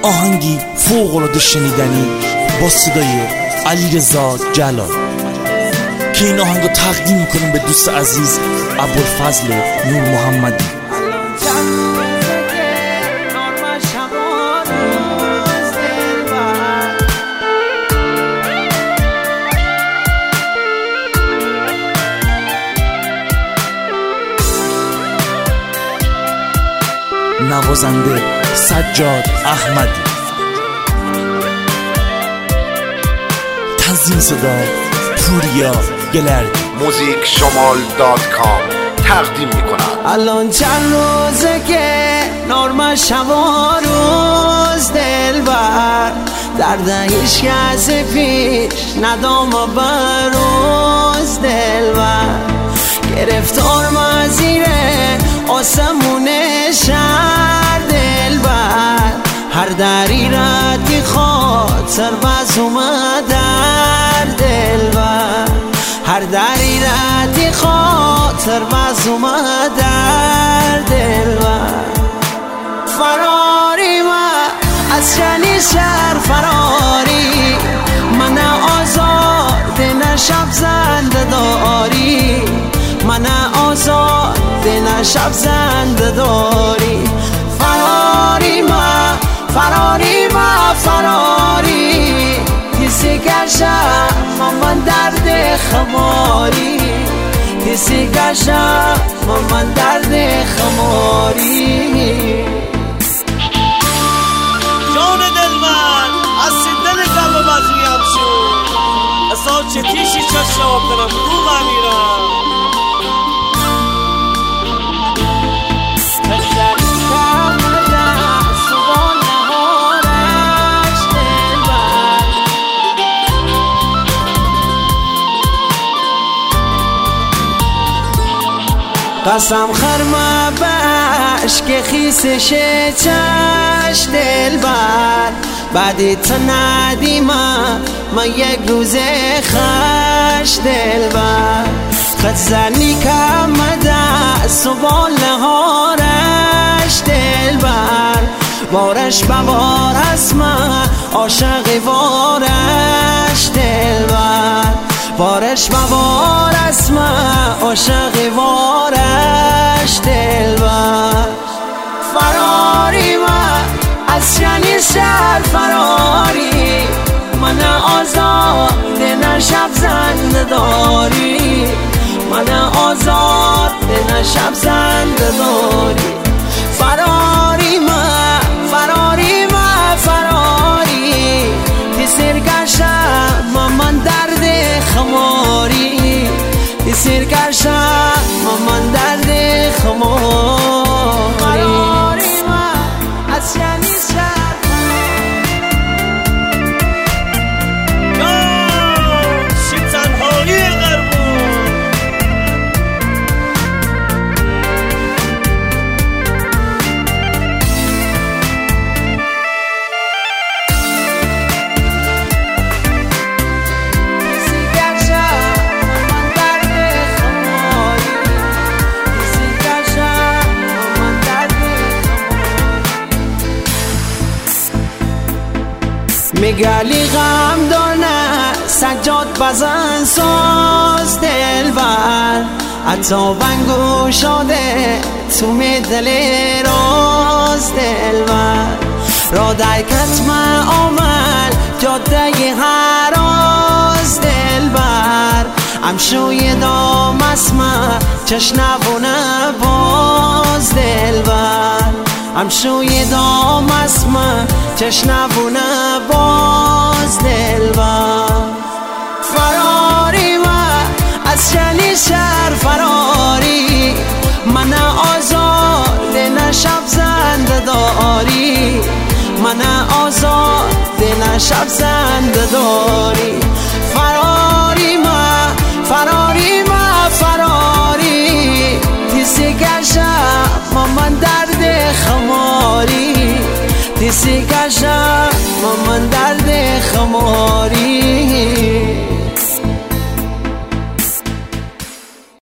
آهنگی فوق‌العاده شنیدنی با صدای علیرضا جلال که این آهنگو تقدیم میکنیم به دوست عزیز ابوالفضل نور محمدی. نوازنده سجاد احمدی، تنظیم صدا پوریا گلردی. موزیکشمال.com تقدیم میکند. الان چند روزه که نرمه شما روز دلبر درد هیچ کس پیش ندام و بروز دلبر گرفتار مزیره آسمون شهر دلبر هر دری ردی خاطر بز اومدر دلبر هر دری ردی خاطر بز اومدر دلبر فراری من از چنین شهر فراری من آزاد نه شب زنده داری من آزاد نه شب زنده داری فراری من فراری من فراری کسی گشم من درد خماری کسی گشم من درد خماری جان دل من از دل قلب مزویم شد اصلا چه تیشی چشم کنم رو میرم قسم خرمه باش که خیسش چش دلبر بعدی تا ندی من یک روز خش دلبر خد زنی کم دست و بال نهارش دلبر بارش ببار از من عاشق وارش دلبر بارش ببار از من عاشق وارش دلبر فراری من از چنین شهر فراری من آزاد نه شب زنده داری من آزاد نه شب زنده داری فراری من فراری من فراری که سرگشم من درد خماری که سرگشم من درد خماری فراری من از چنین شهر میگلی غم دانه سجاد بزن ساز دلبر حتی بنگو شده تو دل راز دلبر را در کتم آمل جاده هراز دلبر امشوی دام اسمه چشنبونه باز دلبر امشوی دام اسمه چشنبونه باز دلبر فراری من از چنین شهر فراری من آزاد نه شب زنده داری من آزاد نه شب زنده داری فراری من فراری من فراری کسی گشم من درد خماری کسی گشم من درد خماری